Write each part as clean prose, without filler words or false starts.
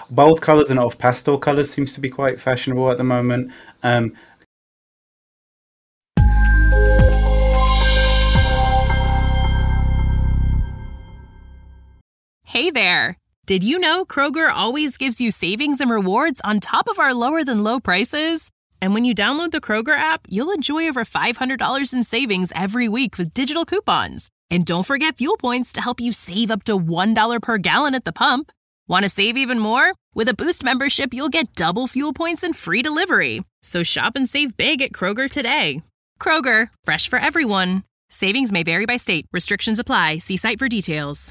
Bold colors and off pastel colors seems to be quite fashionable at the moment. Hey there! Did you know Kroger always gives you savings and rewards on top of our lower than low prices? And when you download the Kroger app, you'll enjoy over $500 in savings every week with digital coupons. And don't forget fuel points to help you save up to $1 per gallon at the pump. Want to save even more? With a Boost membership, you'll get double fuel points and free delivery. So shop and save big at Kroger today. Kroger, fresh for everyone. Savings may vary by state. Restrictions apply. See site for details.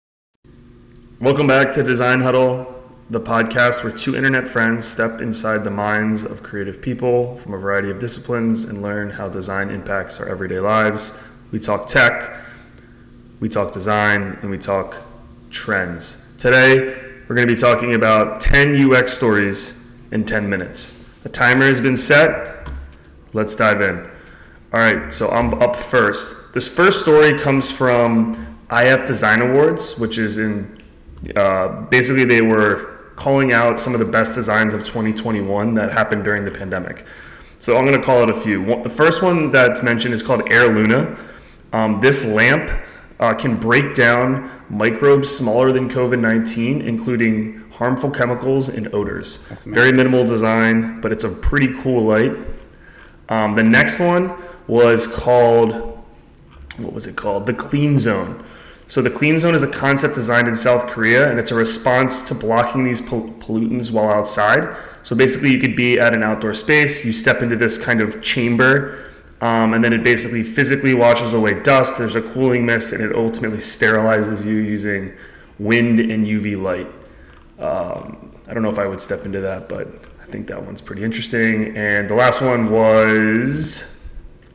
Welcome back to Design Huddle, the podcast where two internet friends step inside the minds of creative people from a variety of disciplines and learn how design impacts our everyday lives. We talk tech, we talk design, and we talk trends. Today, we're going to be talking about 10 UX stories in 10 minutes. The timer has been set. Let's dive in. All right, so I'm up first. This first story comes from IF Design Awards, which is in basically they were calling out some of the best designs of 2021 that happened during the pandemic. So I'm going to call it a few. The first one that's mentioned is called Air Luna. This lamp can break down microbes smaller than COVID-19, including harmful chemicals and odors. Very minimal design, but it's a pretty cool light. The next one was called, The Clean Zone. So the Clean Zone is a concept designed in South Korea, and it's a response to blocking these pollutants while outside. So basically you could be at an outdoor space, you step into this kind of chamber, and then it basically physically washes away dust. There's a cooling mist, and it ultimately sterilizes you using wind and UV light. I don't know if I would step into that, but I think that one's pretty interesting. And the last one was...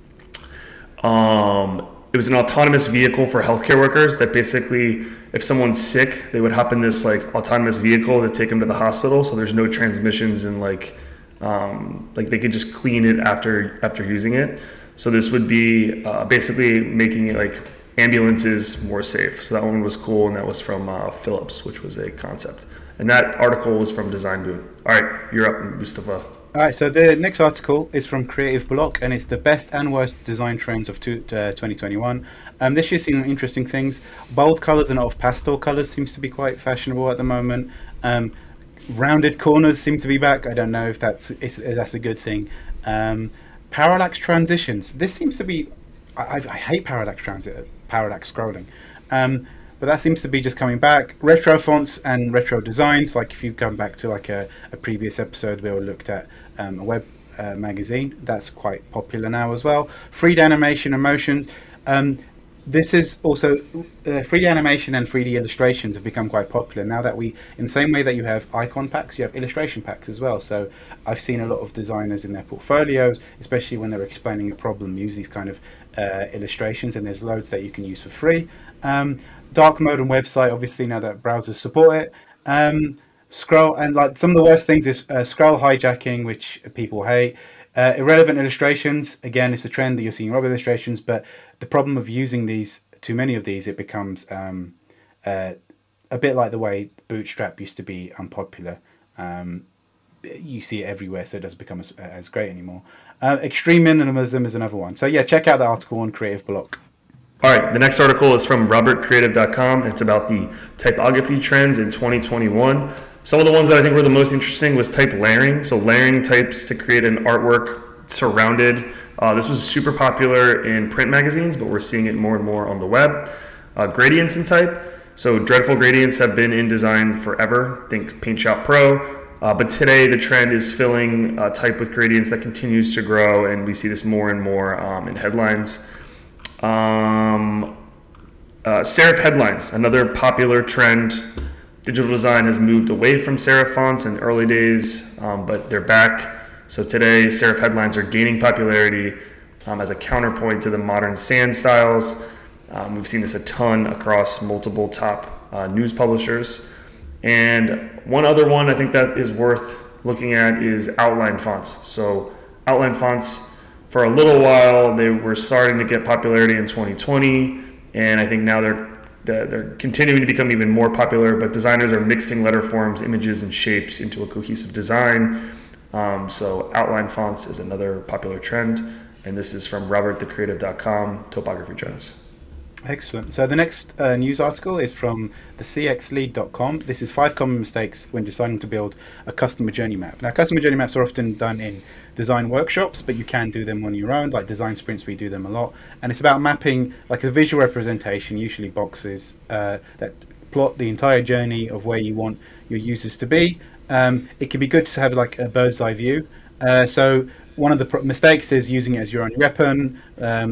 it was an autonomous vehicle for healthcare workers that basically, if someone's sick, they would hop in this like autonomous vehicle to take them to the hospital. So there's no transmissions and like they could just clean it after using it. So this would be basically making it like ambulances more safe. So that one was cool, and that was from Philips, which was a concept. And that article was from Design Boom. All right, you're up, Mustafa. All right, so the next article is from Creative Block, and it's the best and worst design trends of 2021. This year's seen interesting things. Bold colors and off pastel colors seems to be quite fashionable at the moment. Rounded corners seem to be back. I don't know if that's a good thing. Parallax transitions. This seems to be. I hate parallax scrolling. But that seems to be just coming back. Retro fonts and retro designs. Like if you come back to like a previous episode where we looked at a web magazine, that's quite popular now as well. 3D animation and motion. This is also 3D animation and 3D illustrations have become quite popular now that in the same way that you have icon packs, you have illustration packs as well. So I've seen a lot of designers in their portfolios, especially when they're explaining a problem, use these kind of illustrations, and there's loads that you can use for free. Dark mode on website, obviously now that browsers support it. Scroll, and like some of the worst things is scroll hijacking, which people hate. Irrelevant illustrations, again, it's a trend that you're seeing in illustrations, but the problem of using too many of these, it becomes a bit like the way Bootstrap used to be unpopular. You see it everywhere, so it doesn't become as great anymore. Extreme minimalism is another one. So yeah, check out the article on Creative Block. All right, the next article is from robertcreative.com. It's about the typography trends in 2021. Some of the ones that I think were the most interesting was type layering. So layering types to create an artwork surrounded. This was super popular in print magazines, but we're seeing it more and more on the web. Gradients in type. So dreadful gradients have been in design forever. Think Paint Shop Pro. But today the trend is filling type with gradients that continues to grow, and we see this more and more in headlines. Serif headlines, another popular trend. Digital design has moved away from serif fonts in early days, but they're back. So today, serif headlines are gaining popularity as a counterpoint to the modern sans styles. We've seen this a ton across multiple top news publishers. And one other one I think that is worth looking at is outline fonts. So outline fonts, for a little while, they were starting to get popularity in 2020, and I think now they're they're continuing to become even more popular, but designers are mixing letter forms, images, and shapes into a cohesive design. So outline fonts is another popular trend, and this is from robertthecreative.com, Topography Trends. Excellent. So the next news article is from the cxlead.com. This is 5 common mistakes when deciding to build a customer journey map. Now, customer journey maps are often done in design workshops, but you can do them on your own, like design sprints. We do them a lot, and it's about mapping like a visual representation, usually boxes that plot the entire journey of where you want your users to be. It can be good to have like a bird's eye view. So one of the mistakes is using it as your own weapon.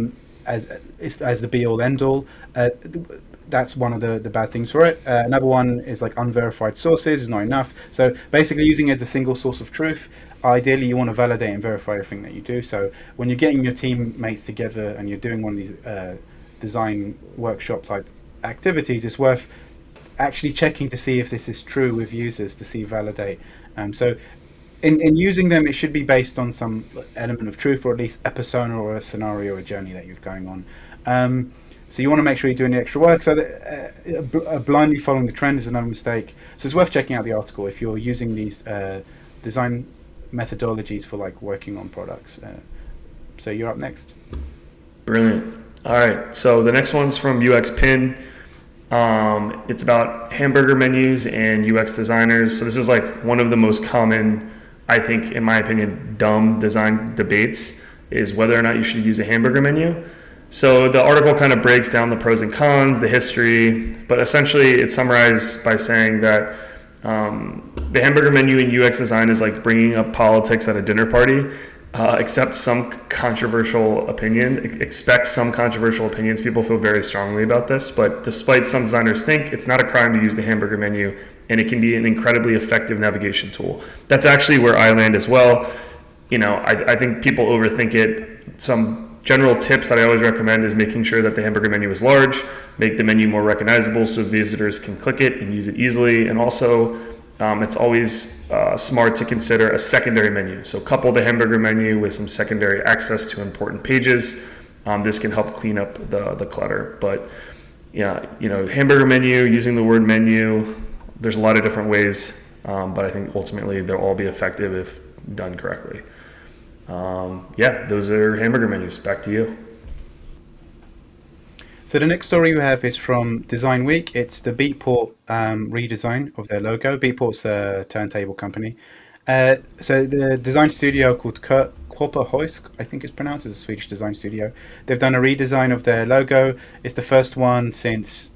As the be-all end-all. That's one of the bad things for it. Another one is like unverified sources is not enough. So basically using it as a single source of truth. Ideally, you want to validate and verify everything that you do. So when you're getting your teammates together and you're doing one of these design workshop type activities, it's worth actually checking to see if this is true with users, to see validate. So in using them, it should be based on some element of truth, or at least a persona or a scenario or a journey that you're going on. So you want to make sure you're doing the extra work. So blindly following the trend is another mistake. So it's worth checking out the article if you're using these design methodologies for like working on products. So you're up next. Brilliant. All right. So the next one's from UX Pin. It's about hamburger menus and UX designers. So this is like one of the most common, I think, in my opinion, dumb design debates, is whether or not you should use a hamburger menu. So the article kind of breaks down the pros and cons, the history, but essentially it's summarized by saying that the hamburger menu in UX design is like bringing up politics at a dinner party. Expect some controversial opinions. People feel very strongly about this, but despite some designers think it's not a crime to use the hamburger menu, and it can be an incredibly effective navigation tool. That's actually where I land as well. I think people overthink it. Some general tips that I always recommend is making sure that the hamburger menu is large, make the menu more recognizable so visitors can click it and use it easily, and also it's always smart to consider a secondary menu. So couple the hamburger menu with some secondary access to important pages. This can help clean up the clutter. But yeah, hamburger menu, using the word menu, there's a lot of different ways, but I think ultimately they'll all be effective if done correctly. Those are hamburger menus. Back to you. So the next story we have is from Design Week. It's the Beatport redesign of their logo. Beatport's a turntable company. So the design studio called Kopparhøjsk, I think it's pronounced, as a Swedish design studio. They've done a redesign of their logo. It's the first one since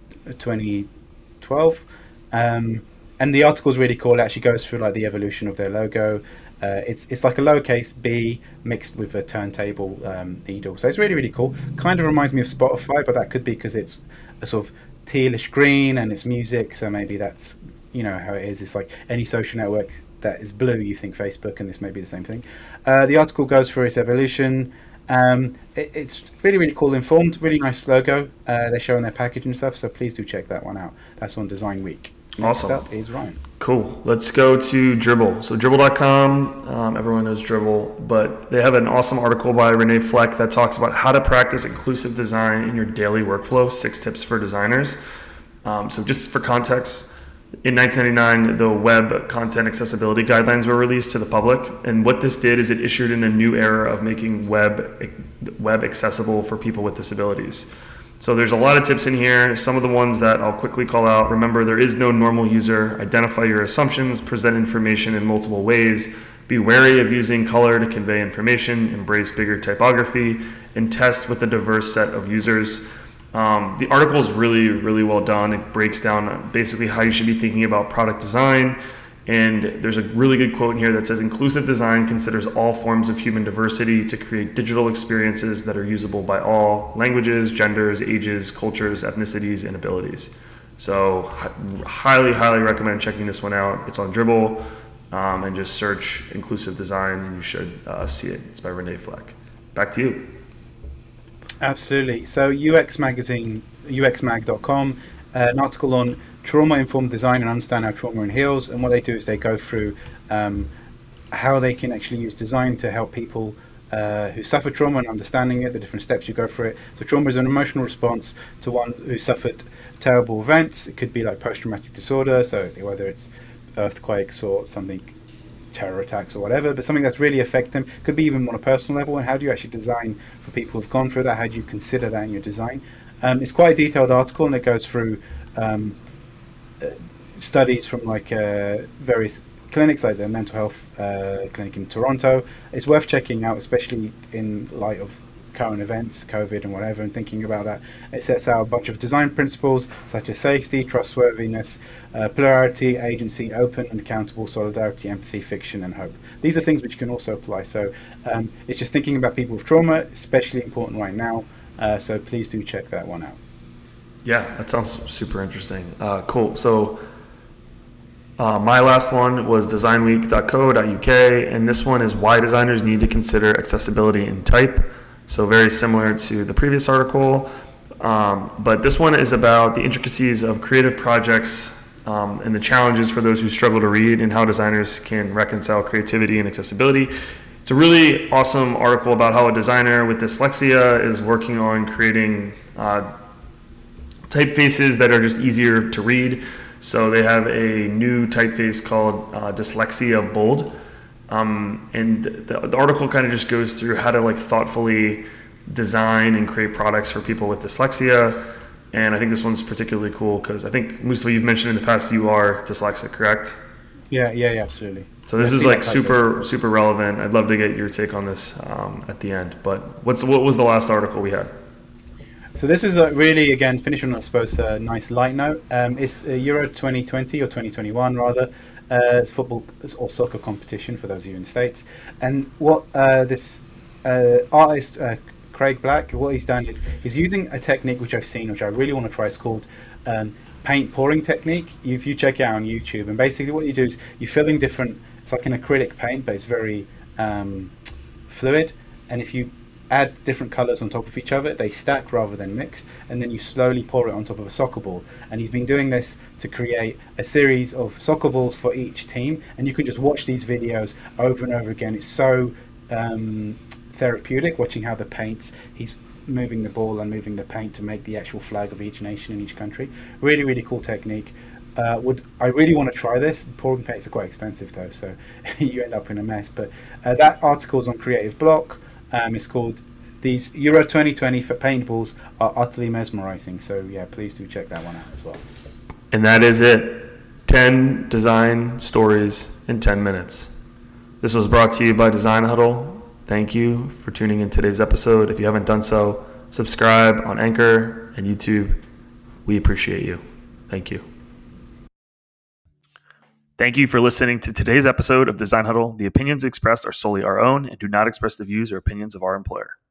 2012. And the article is really cool. It actually goes through like the evolution of their logo. It's like a lowercase b mixed with a turntable needle. So it's really, really cool. Kind of reminds me of Spotify, but that could be because it's a sort of tealish green and it's music. So maybe that's, how it is. It's like any social network that is blue, you think Facebook, and this may be the same thing. The article goes through its evolution. It's really, really cool, informed, really nice logo. They show in their package and stuff. So please do check that one out. That's on Design Week. Awesome. Next up is Ryan. Cool. Let's go to Dribbble. So Dribbble.com, everyone knows Dribbble, but they have an awesome article by Renee Fleck that talks about how to practice inclusive design in your daily workflow, 6 tips for designers. So just for context, in 1999, the Web Content Accessibility Guidelines were released to the public. And what this did is it issued in a new era of making web accessible for people with disabilities. So there's a lot of tips in here. Some of the ones that I'll quickly call out. Remember, there is no normal user. Identify your assumptions, present information in multiple ways. Be wary of using color to convey information. Embrace bigger typography, and test with a diverse set of users. The article is really, really well done. It breaks down basically how you should be thinking about product design. And there's a really good quote in here that says, inclusive design considers all forms of human diversity to create digital experiences that are usable by all languages, genders, ages, cultures, ethnicities, and abilities. So highly, highly recommend checking this one out. It's on Dribbble, and just search inclusive design and you should see it. It's by Renee Fleck. Back to you. Absolutely. So UX Magazine, uxmag.com, an article on trauma-informed design and understand how trauma heals. And what they do is they go through how they can actually use design to help people who suffer trauma and understanding it, the different steps you go through it. So trauma is an emotional response to one who suffered terrible events. It could be like post-traumatic disorder, so whether it's earthquakes or something, terror attacks or whatever, but something that's really affected them. Could be even on a personal level. And how do you actually design for people who've gone through that? How do you consider that in your design? It's quite a detailed article, and it goes through studies from like various clinics, like the mental health clinic in Toronto. It's worth checking out, especially in light of current events, COVID and whatever, and thinking about that. It sets out a bunch of design principles such as safety, trustworthiness, plurality, agency, open and accountable, solidarity, empathy, fiction, and hope. These are things which can also apply. So it's just thinking about people with trauma, especially important right now. So please do check that one out. Yeah, that sounds super interesting. Cool. So my last one was designweek.co.uk, and this one is why designers need to consider accessibility in type. So very similar to the previous article, but this one is about the intricacies of creative projects and the challenges for those who struggle to read, and how designers can reconcile creativity and accessibility. It's a really awesome article about how a designer with dyslexia is working on creating typefaces that are just easier to read. So they have a new typeface called Dyslexia Bold. And the article kind of just goes through how to like thoughtfully design and create products for people with dyslexia. And I think this one's particularly cool because I think, Mustafa, you've mentioned in the past you are dyslexic, correct? Yeah, absolutely. So this is like super relevant. I'd love to get your take on this at the end. But what was the last article we had? So this is really, again, finish on, I suppose, a nice light note. It's Euro 2020 or 2021 rather. It's football or soccer competition for those of you in the States. And what this artist, Craig Black, what he's done is he's using a technique which I've seen, which I really want to try. It's called paint pouring technique. If you check it out on YouTube, and basically what you do is you fill in different, it's like an acrylic paint, but it's very fluid. And if you add different colors on top of each other, they stack rather than mix, and then you slowly pour it on top of a soccer ball. And he's been doing this to create a series of soccer balls for each team, and you can just watch these videos over and over again. It's so therapeutic watching how he's moving the ball and moving the paint to make the actual flag of each nation in each country. Really cool technique. I really want to try this. Pouring paints are quite expensive though, so you end up in a mess. But that article's on Creative Block. It's called "These Euro 2020 for Paintballs Are Utterly Mesmerizing." So yeah, please do check that one out as well. And that is it. 10 design stories in 10 minutes. This was brought to you by Design Huddle. Thank you for tuning in today's episode. If you haven't done so, subscribe on Anchor and YouTube. We appreciate you. Thank you. Thank you for listening to today's episode of Design Huddle. The opinions expressed are solely our own and do not express the views or opinions of our employer.